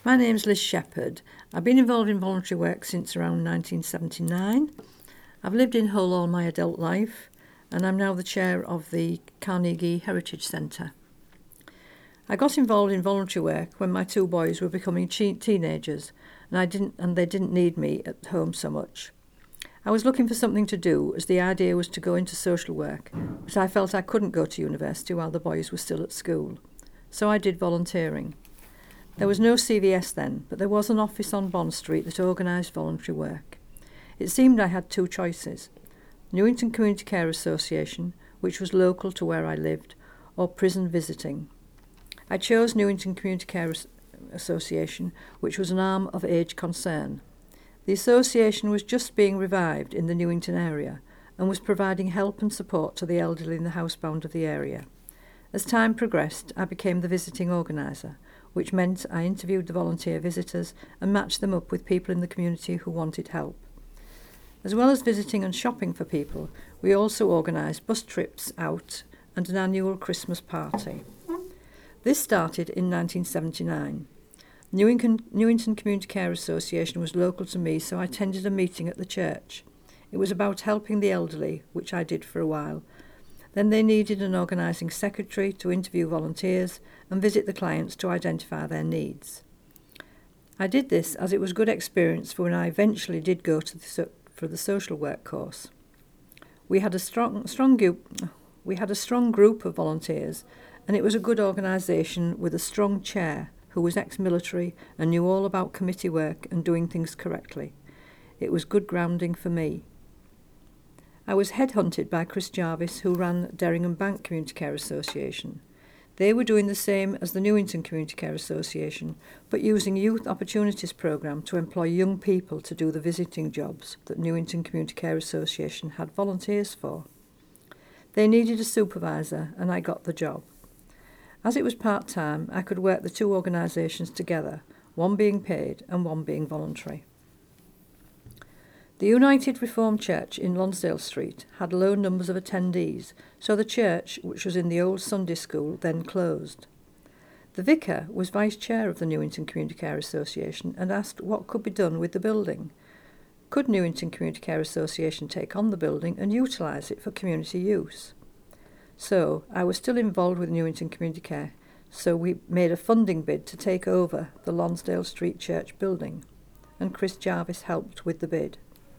My name's Liz Shepherd. I've been involved in voluntary work since around 1979. I've lived in Hull all my adult life, and I'm now the chair of the Carnegie Heritage Centre. I got involved in voluntary work when my two boys were becoming teenagers, and they didn't need me at home so much. I was looking for something to do, as the idea was to go into social work, but I felt I couldn't go to university while the boys were still at school. So I did volunteering. There was no CVS then, but there was an office on Bond Street that organised voluntary work. It seemed I had two choices: Newington Community Care Association, which was local to where I lived, or prison visiting. I chose Newington Community Care Association, which was an arm of Age Concern. The association was just being revived in the Newington area and was providing help and support to the elderly and the housebound of the area. As time progressed, I became the visiting organiser, which meant I interviewed the volunteer visitors and matched them up with people in the community who wanted help. As well as visiting and shopping for people, we also organised bus trips out and an annual Christmas party. This started in 1979. Newington Community Care Association was local to me, so I attended a meeting at the church. It was about helping the elderly, which I did for a while. Then they needed an organising secretary to interview volunteers and visit the clients to identify their needs. I did this as it was good experience for when I eventually did go to for the social work course. We had a strong group of volunteers, and it was a good organisation with a strong chair who was ex-military and knew all about committee work and doing things correctly. It was good grounding for me. I was headhunted by Chris Jarvis, who ran Derringham Bank Community Care Association. They were doing the same as the Newington Community Care Association, but using Youth Opportunities Programme to employ young people to do the visiting jobs that Newington Community Care Association had volunteers for. They needed a supervisor, and I got the job. As it was part-time, I could work the two organisations together, one being paid and one being voluntary. The United Reformed Church in Lonsdale Street had low numbers of attendees, so the church, which was in the old Sunday school, then closed. The vicar was vice chair of the Newington Community Care Association and asked what could be done with the building. Could Newington Community Care Association take on the building and utilise it for community use? So I was still involved with Newington Community Care, so we made a funding bid to take over the Lonsdale Street Church building, and Chris Jarvis helped with the bid.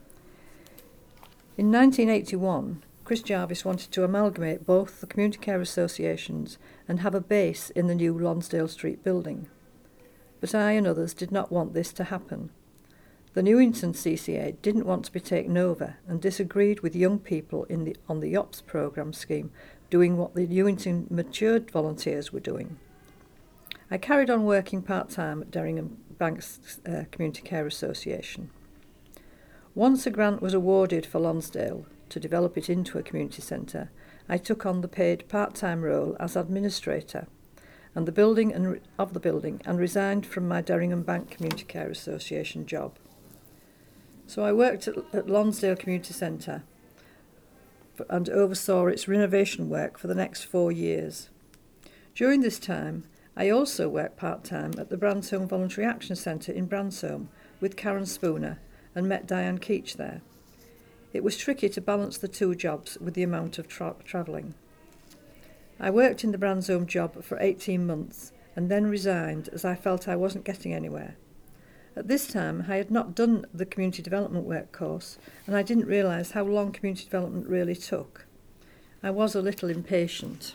In 1981, Chris Jarvis wanted to amalgamate both the community care associations and have a base in the new Lonsdale Street building. But I and others did not want this to happen. The Newington CCA didn't want to be taken over and disagreed with young people on the OPS programme scheme doing what the Newington matured volunteers were doing. I carried on working part-time at Derringham Bank's Community Care Association. Once a grant was awarded for Lonsdale to develop it into a community centre, I took on the paid part-time role as administrator and of the building and resigned from my Derringham Bank Community Care Association job. So I worked at Lonsdale Community Centre and oversaw its renovation work for the next 4 years. During this time, I also worked part-time at the Bransholme Voluntary Action Centre in Bransholme with Karen Spooner and met Diane Keach there. It was tricky to balance the two jobs with the amount of travelling. I worked in the Bransholme job for 18 months and then resigned as I felt I wasn't getting anywhere. At this time, I had not done the community development work course, and I didn't realise how long community development really took. I was a little impatient.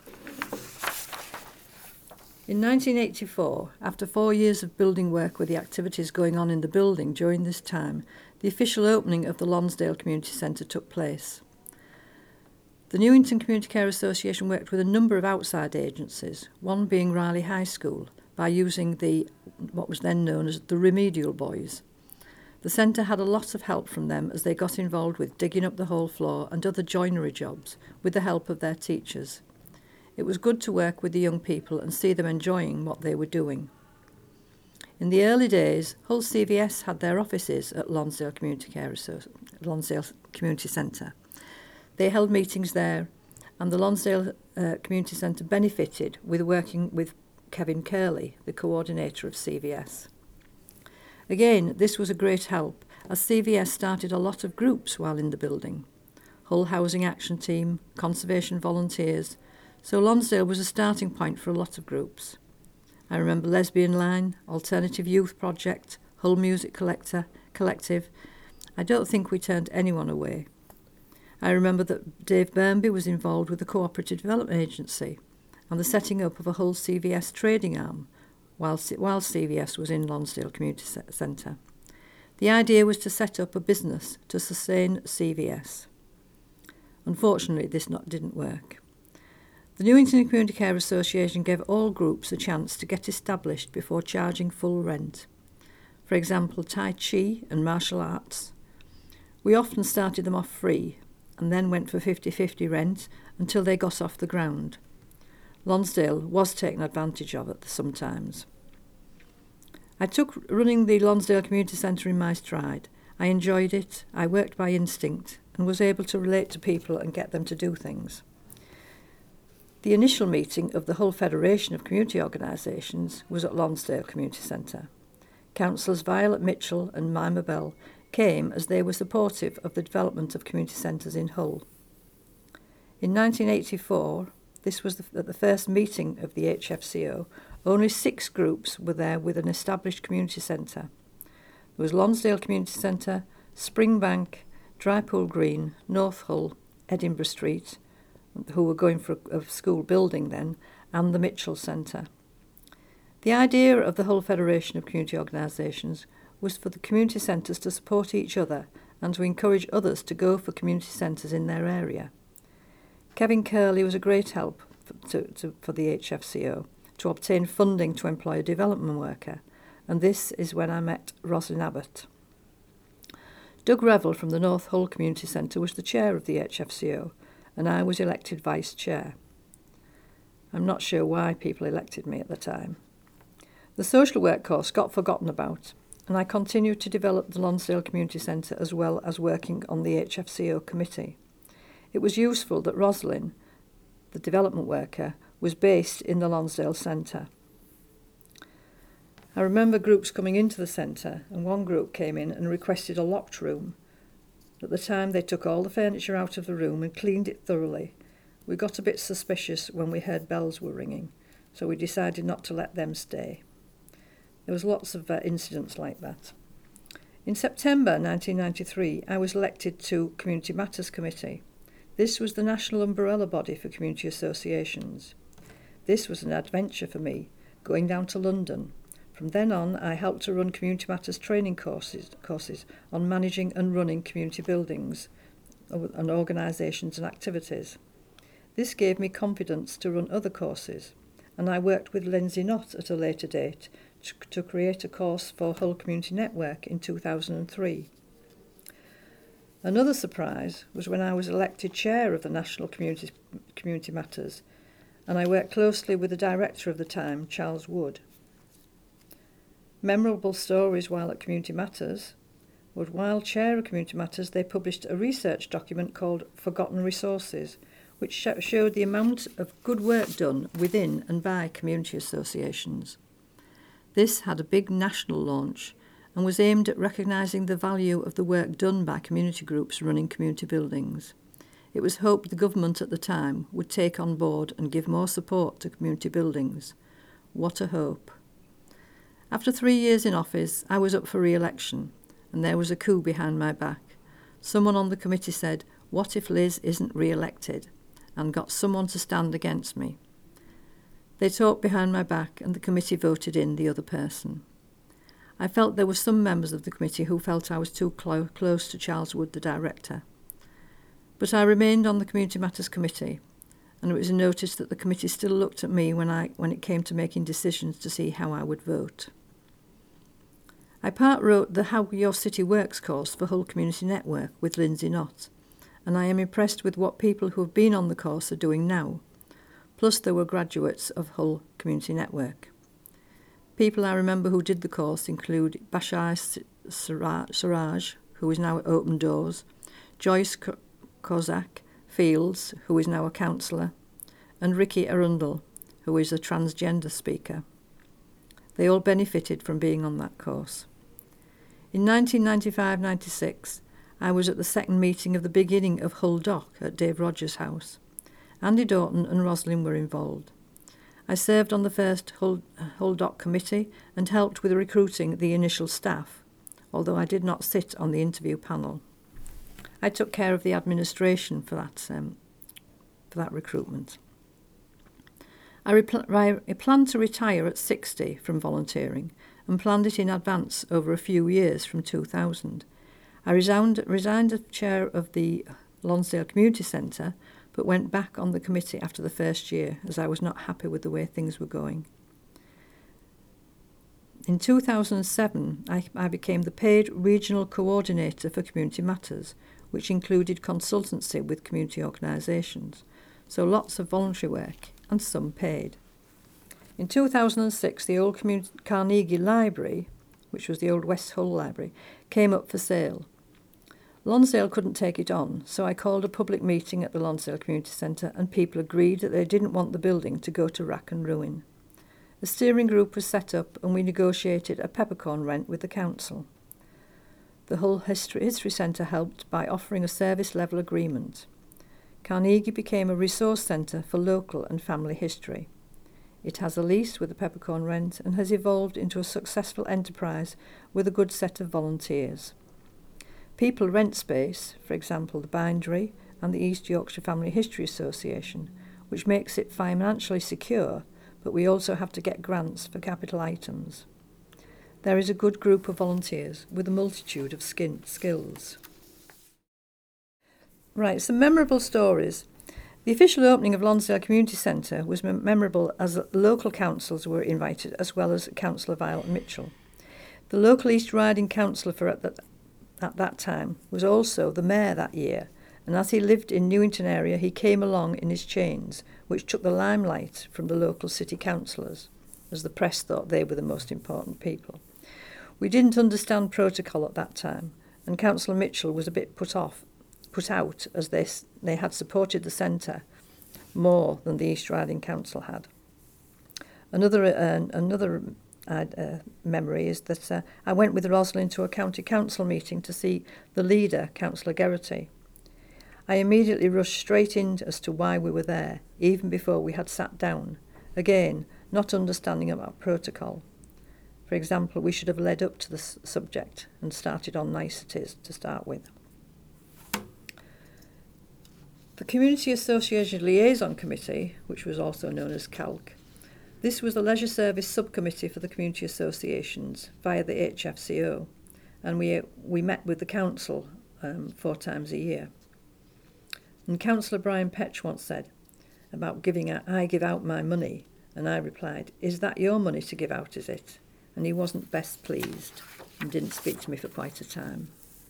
In 1984, after 4 years of building work with the activities going on in the building during this time, the official opening of the Lonsdale Community Centre took place. The Newington Community Care Association worked with a number of outside agencies, one being Riley High School, by using what was then known as the Remedial Boys. The centre had a lot of help from them as they got involved with digging up the whole floor and other joinery jobs with the help of their teachers. It was good to work with the young people and see them enjoying what they were doing. In the early days, Hull CVS had their offices at Lonsdale Community Centre. They held meetings there, and the Lonsdale Community Centre benefited with working with Kevin Curley, the coordinator of CVS. Again, this was a great help, as CVS started a lot of groups while in the building. Hull Housing Action Team, Conservation Volunteers, so Lonsdale was a starting point for a lot of groups. I remember Lesbian Line, Alternative Youth Project, Hull Music Collective. I don't think we turned anyone away. I remember that Dave Burnby was involved with the Cooperative Development Agency and the setting up of a Hull CVS trading arm while CVS was in Lonsdale Community Centre. The idea was to set up a business to sustain CVS. Unfortunately, this didn't work. The Newington Community Care Association gave all groups a chance to get established before charging full rent. For example, Tai Chi and martial arts. We often started them off free and then went for 50-50 rent until they got off the ground. Lonsdale was taken advantage of at sometimes. I took running the Lonsdale Community Centre in my stride. I enjoyed it, I worked by instinct and was able to relate to people and get them to do things. The initial meeting of the Hull Federation of Community Organisations was at Lonsdale Community Centre. Councillors Violet Mitchell and Mima Bell came as they were supportive of the development of community centres in Hull. In 1984, this was the first meeting of the HFCO, only 6 groups were there with an established community centre. There was Lonsdale Community Centre, Springbank, Drypool Green, North Hull, Edinburgh Street, who were going for a school building then, and the Mitchell Centre. The idea of the Hull Federation of Community Organisations was for the community centres to support each other and to encourage others to go for community centres in their area. Kevin Curley was a great help for the HFCO to obtain funding to employ a development worker, and this is when I met Rosalind Abbott. Doug Revel from the North Hull Community Centre was the chair of the HFCO, and I was elected vice chair. I'm not sure why people elected me at the time. The social work course got forgotten about, and I continued to develop the Lonsdale Community Centre as well as working on the HFCO committee. It was useful that Rosalind, the development worker, was based in the Lonsdale Centre. I remember groups coming into the centre, and one group came in and requested a locked room. At the time, they took all the furniture out of the room and cleaned it thoroughly. We got a bit suspicious when we heard bells were ringing, so we decided not to let them stay. There was lots of incidents like that. In September 1993, I was elected to Community Matters Committee. This was the national umbrella body for community associations. This was an adventure for me, going down to London. From then on, I helped to run Community Matters training courses on managing and running community buildings and organisations and activities. This gave me confidence to run other courses, and I worked with Lindsay Knott at a later date to create a course for Hull Community Network in 2003. Another surprise was when I was elected chair of the National Community Matters, and I worked closely with the director of the time, Charles Wood. Memorable stories while at Community Matters was while chair of Community Matters, they published a research document called Forgotten Resources, which showed the amount of good work done within and by community associations. This had a big national launch and was aimed at recognising the value of the work done by community groups running community buildings. It was hoped the government at the time would take on board and give more support to community buildings. What a hope. After 3 years in office, I was up for re-election, and there was a coup behind my back. Someone on the committee said, "What if Liz isn't re-elected?" and got someone to stand against me. They talked behind my back, and the committee voted in the other person. I felt there were some members of the committee who felt I was too close to Charles Wood, the director. But I remained on the Community Matters Committee, and it was noticed that the committee still looked at me when it came to making decisions to see how I would vote. I part-wrote the How Your City Works course for Hull Community Network with Lindsay Knott, and I am impressed with what people who have been on the course are doing now. Plus there were graduates of Hull Community Network. People I remember who did the course include Bashar Siraj, who is now at Open Doors, Joyce Kozak Fields, who is now a counsellor, and Ricky Arundel, who is a transgender speaker. They all benefited from being on that course. In 1995-96, I was at the second meeting of the beginning of Hull Dock at Dave Rogers' house. Andy Doughton and Roslyn were involved. I served on the first Hull Dock committee and helped with recruiting the initial staff, although I did not sit on the interview panel. I took care of the administration for that recruitment. I planned to retire at 60 from volunteering and planned it in advance over a few years from 2000. I resigned as chair of the Lonsdale Community Centre, but went back on the committee after the first year as I was not happy with the way things were going. In 2007, I became the paid regional coordinator for community matters, which included consultancy with community organisations, so lots of voluntary work and some paid. In 2006, the old Carnegie Library, which was the old West Hull Library, came up for sale. Lonsdale couldn't take it on, so I called a public meeting at the Lonsdale Community Centre and people agreed that they didn't want the building to go to rack and ruin. A steering group was set up and we negotiated a peppercorn rent with the council. The Hull History Centre helped by offering a service level agreement. Carnegie became a resource centre for local and family history. It has a lease with a peppercorn rent and has evolved into a successful enterprise with a good set of volunteers. People rent space, for example the Bindery and the East Yorkshire Family History Association, which makes it financially secure, but we also have to get grants for capital items. There is a good group of volunteers with a multitude of skills. Right, some memorable stories. The official opening of Lonsdale Community Centre was memorable as local councils were invited, as well as Councillor Violet Mitchell. The local East Riding councillor at that time was also the mayor that year, and as he lived in Newington area, he came along in his chains, which took the limelight from the local city councillors, as the press thought they were the most important people. We didn't understand protocol at that time, and Councillor Mitchell was a bit put out as they had supported the centre more than the East Riding Council had. Another memory is that I went with Roslyn to a county council meeting to see the leader, Councillor Geraghty. I immediately rushed straight in as to why we were there, even before we had sat down. Again, not understanding about protocol. For example, we should have led up to the subject and started on niceties to start with. The Community Association Liaison Committee, which was also known as CALC, this was the Leisure Service Subcommittee for the Community Associations via the HFCO, and we met with the council 4 times a year. And Councillor Brian Petch once said about I give out my money, and I replied, "Is that your money to give out, is it?" And he wasn't best pleased and didn't speak to me for quite a time.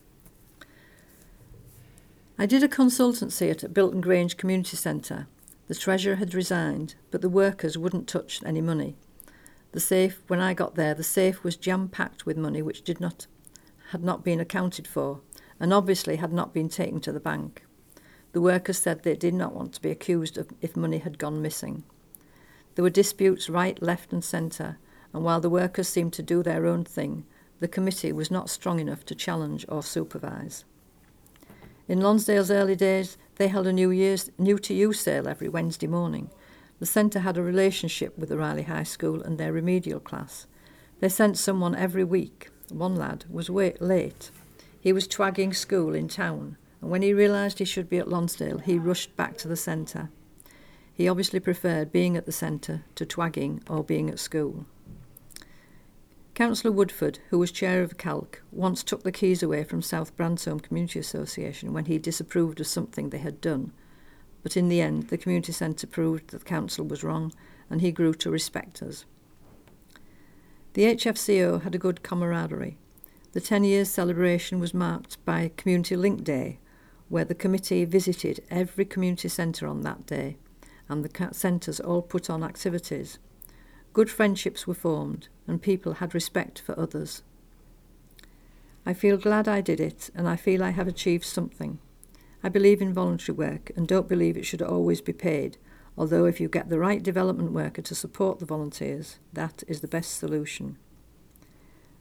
I did a consultancy at Bilton Grange Community Centre. The treasurer had resigned, but the workers wouldn't touch any money. When I got there, the safe was jam-packed with money which had not been accounted for, and obviously had not been taken to the bank. The workers said they did not want to be accused of if money had gone missing. There were disputes right, left and centre, and while the workers seemed to do their own thing, the committee was not strong enough to challenge or supervise. In Lonsdale's early days, they held a New to You sale every Wednesday morning. The centre had a relationship with the Riley High School and their remedial class. They sent someone every week. One lad was late. He was twagging school in town, and when he realised he should be at Lonsdale, he rushed back to the centre. He obviously preferred being at the centre to twagging or being at school. Councillor Woodford, who was chair of CALC, once took the keys away from South Bransholme Community Association when he disapproved of something they had done. But in the end, the community centre proved that the council was wrong, and he grew to respect us. The HFCO had a good camaraderie. The 10 years celebration was marked by Community Link Day, where the committee visited every community centre on that day, and the centres all put on activities. Good friendships were formed, and people had respect for others. I feel glad I did it, and I feel I have achieved something. I believe in voluntary work and don't believe it should always be paid, although if you get the right development worker to support the volunteers, that is the best solution.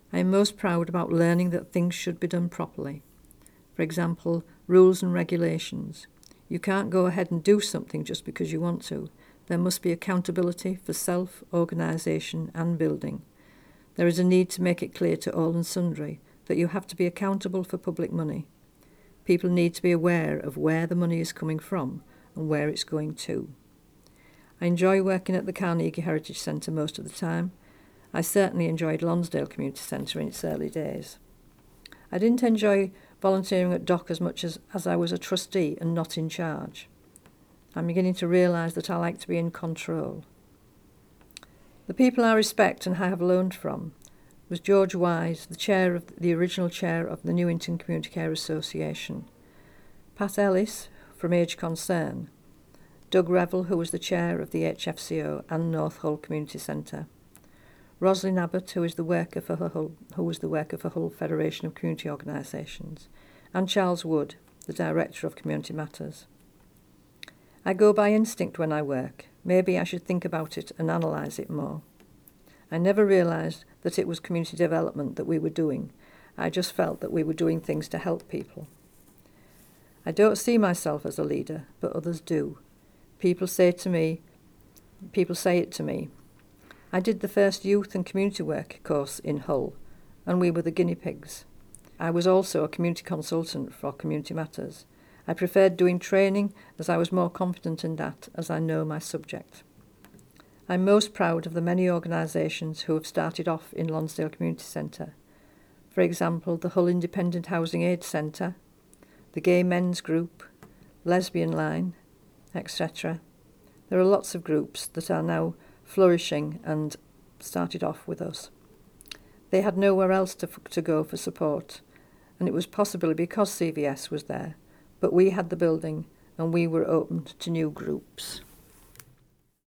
I am most proud about learning that things should be done properly. For example, rules and regulations. You can't go ahead and do something just because you want to. There must be accountability for self-organisation and building. There is a need to make it clear to all and sundry that you have to be accountable for public money. People need to be aware of where the money is coming from and where it's going to. I enjoy working at the Carnegie Heritage Centre most of the time. I certainly enjoyed Lonsdale Community Centre in its early days. I didn't enjoy volunteering at DOC as much as I was a trustee and not in charge. I'm beginning to realise that I like to be in control. The people I respect and I have learned from was George Wise, the original chair of the Newington Community Care Association, Pat Ellis from Age Concern, Doug Revel, who was the chair of the HFCO and North Hull Community Centre, Roslyn Abbott, who was the worker for Hull Federation of Community Organisations, and Charles Wood, the Director of Community Matters. I go by instinct when I work. Maybe I should think about it and analyse it more. I never realised that it was community development that we were doing. I just felt that we were doing things to help people. I don't see myself as a leader, but others do. People say it to me. I did the first youth and community work course in Hull, and we were the guinea pigs. I was also a community consultant for Community Matters. I preferred doing training as I was more confident in that as I know my subject. I'm most proud of the many organisations who have started off in Lonsdale Community Centre. For example, the Hull Independent Housing Aid Centre, the Gay Men's Group, Lesbian Line, etc. There are lots of groups that are now flourishing and started off with us. They had nowhere else to go for support, and it was possibly because CVS was there, but we had the building and we were open to new groups.